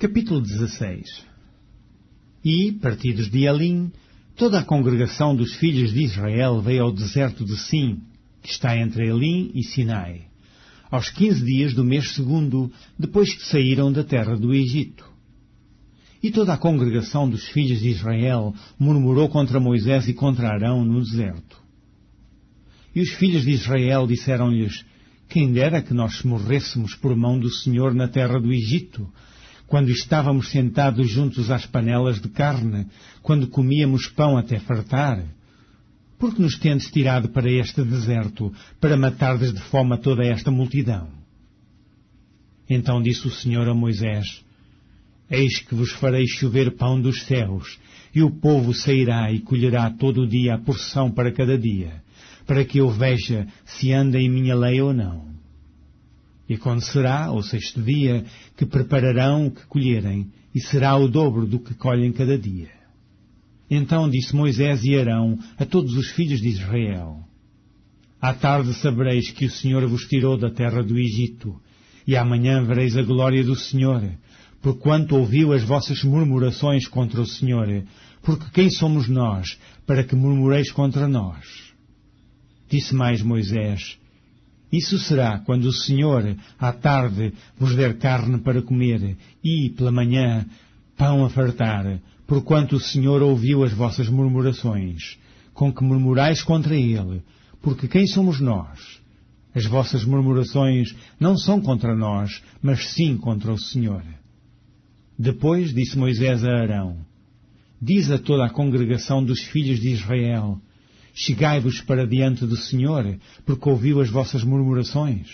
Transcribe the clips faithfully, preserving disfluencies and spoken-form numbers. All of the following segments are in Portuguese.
Capítulo dezesseis. E, partidos de Elim, toda a congregação dos filhos de Israel veio ao deserto de Sim, que está entre Elim e Sinai, aos quinze dias do mês segundo, depois que saíram da terra do Egito. E toda a congregação dos filhos de Israel murmurou contra Moisés e contra Arão no deserto. E os filhos de Israel disseram-lhes: quem dera que nós morrêssemos por mão do Senhor na terra do Egito, quando estávamos sentados juntos às panelas de carne, quando comíamos pão até fartar. Por que nos tendes tirado para este deserto, para matardes de fome a toda esta multidão? Então disse o Senhor a Moisés: eis que vos farei chover pão dos céus, e o povo sairá e colherá todo o dia a porção para cada dia, para que eu veja se anda em minha lei ou não. E acontecerá, ao sexto dia, que prepararão o que colherem, e será o dobro do que colhem cada dia. Então disse Moisés e Arão a todos os filhos de Israel: à tarde sabereis que o Senhor vos tirou da terra do Egito, e amanhã vereis a glória do Senhor, porquanto ouviu as vossas murmurações contra o Senhor, porque quem somos nós, para que murmureis contra nós? Disse mais Moisés: isso será quando o Senhor, à tarde, vos der carne para comer, e, pela manhã, pão a fartar, porquanto o Senhor ouviu as vossas murmurações, com que murmurais contra Ele, porque quem somos nós? As vossas murmurações não são contra nós, mas sim contra o Senhor. Depois disse Moisés a Arão: diz a toda a congregação dos filhos de Israel: chegai-vos para diante do Senhor, porque ouviu as vossas murmurações.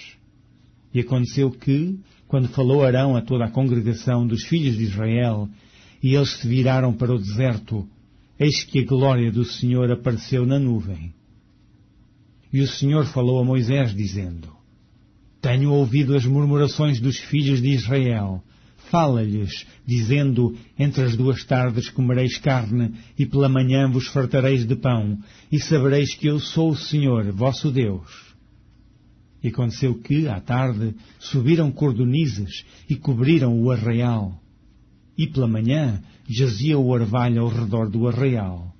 E aconteceu que, quando falou Arão a toda a congregação dos filhos de Israel, e eles se viraram para o deserto, eis que a glória do Senhor apareceu na nuvem. E o Senhor falou a Moisés, dizendo: tenho ouvido as murmurações dos filhos de Israel. Fala-lhes, dizendo: entre as duas tardes comereis carne, e pela manhã vos fartareis de pão, e sabereis que eu sou o Senhor, vosso Deus. E aconteceu que, à tarde, subiram cordonizes e cobriram o arraial. E pela manhã jazia o orvalho ao redor do arraial.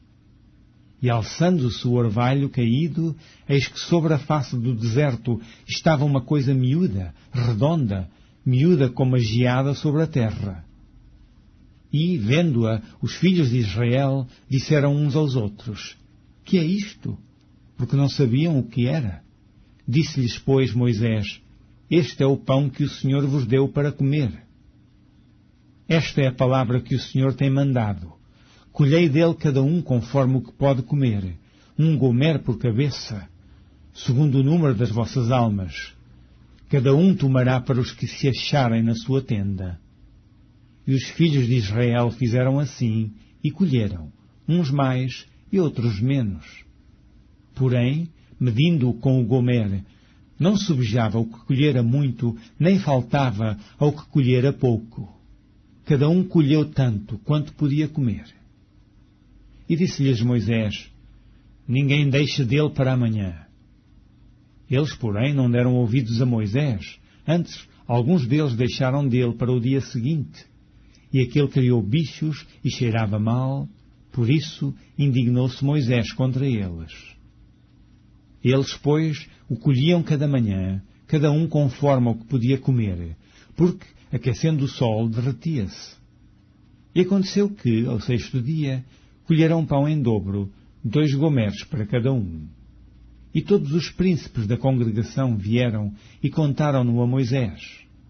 E alçando-se o orvalho caído, eis que sobre a face do deserto estava uma coisa miúda, redonda, miúda como a geada sobre a terra. E, vendo-a, os filhos de Israel disseram uns aos outros: que é isto? Porque não sabiam o que era. Disse-lhes, pois, Moisés: este é o pão que o Senhor vos deu para comer. Esta é a palavra que o Senhor tem mandado: colhei dele cada um conforme o que pode comer, um gomer por cabeça, segundo o número das vossas almas. Cada um tomará para os que se acharem na sua tenda. E os filhos de Israel fizeram assim, e colheram, uns mais e outros menos. Porém, medindo-o com o gomer, não subjava o que colhera muito, nem faltava ao que colhera pouco. Cada um colheu tanto quanto podia comer. E disse-lhes Moisés: ninguém deixe dele para amanhã. Eles, porém, não deram ouvidos a Moisés. Antes, alguns deles deixaram dele para o dia seguinte. E aquele criou bichos e cheirava mal. Por isso, indignou-se Moisés contra eles. Eles, pois, o colhiam cada manhã, cada um conforme ao que podia comer, porque, aquecendo o sol, derretia-se. E aconteceu que, ao sexto dia, colheram pão em dobro, dois gomeres para cada um. E todos os príncipes da congregação vieram e contaram-no a Moisés.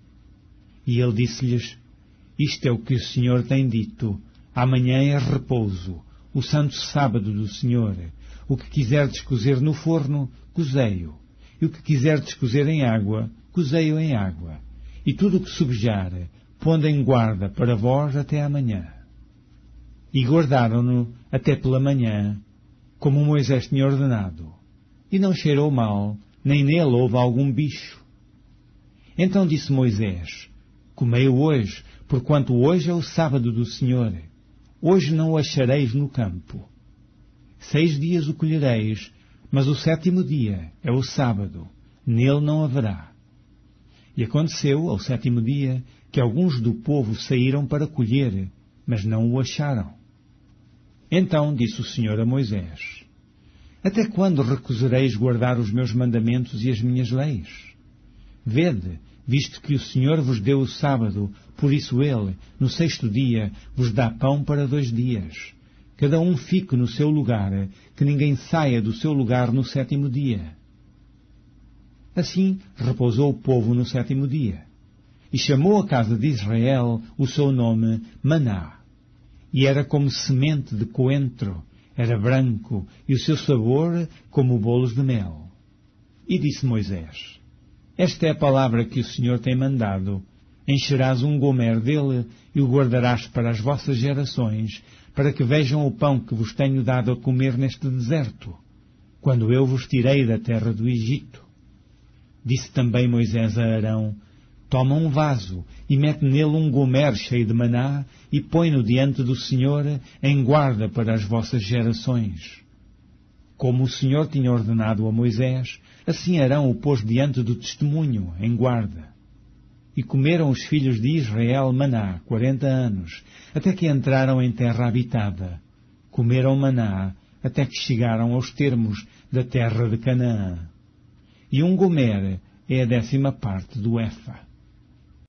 E ele disse-lhes: isto é o que o Senhor tem dito: amanhã é repouso, o santo sábado do Senhor. O que quiserdes cozer no forno, cozei-o. E o que quiserdes cozer em água, cozei-o em água. E tudo o que subjar, pondo em guarda para vós até amanhã. E guardaram-no até pela manhã, como Moisés tinha ordenado. E não cheirou mal, nem nele houve algum bicho. Então disse Moisés: comei-o hoje, porquanto hoje é o sábado do Senhor. Hoje não o achareis no campo. Seis dias o colhereis, mas o sétimo dia é o sábado, nele não haverá. E aconteceu, ao sétimo dia, que alguns do povo saíram para colher, mas não o acharam. Então disse o Senhor a Moisés: Até quando recusareis guardar os meus mandamentos e as minhas leis? Vede, visto que o Senhor vos deu o sábado, por isso ele, no sexto dia, vos dá pão para dois dias. Cada um fique no seu lugar, que ninguém saia do seu lugar no sétimo dia. Assim repousou o povo no sétimo dia, e chamou a casa de Israel o seu nome Maná. E era como semente de coentro, era branco, e o seu sabor como bolos de mel. E disse Moisés: Esta é a palavra que o Senhor tem mandado. Encherás um gomer dele e o guardarás para as vossas gerações, para que vejam o pão que vos tenho dado a comer neste deserto, quando eu vos tirei da terra do Egito. Disse também Moisés a Arão: Toma um vaso e mete nele um gomer cheio de maná e põe-no diante do Senhor em guarda para as vossas gerações. Como o Senhor tinha ordenado a Moisés, assim Arão o pôs diante do testemunho, em guarda. E comeram os filhos de Israel maná quarenta anos, até que entraram em terra habitada. Comeram maná até que chegaram aos termos da terra de Canaã. E um gomer é a décima parte do efa.